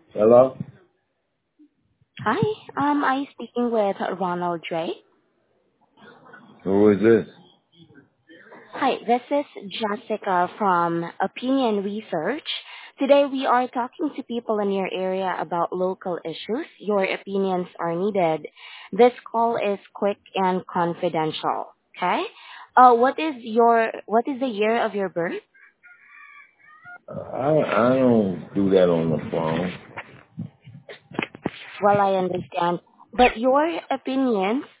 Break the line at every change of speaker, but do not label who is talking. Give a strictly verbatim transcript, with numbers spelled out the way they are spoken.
Hello?
Hi, um, I'm speaking with Ronald Drake.
Who is this?
Hi, this is Jessica from Opinion Research. Today we are talking to people in your area about local issues. Your opinions are needed. This call is quick and confidential. Okay? Uh, what is your what is the year of your birth?
I I don't do that on the phone.
Well, I understand, but your opinions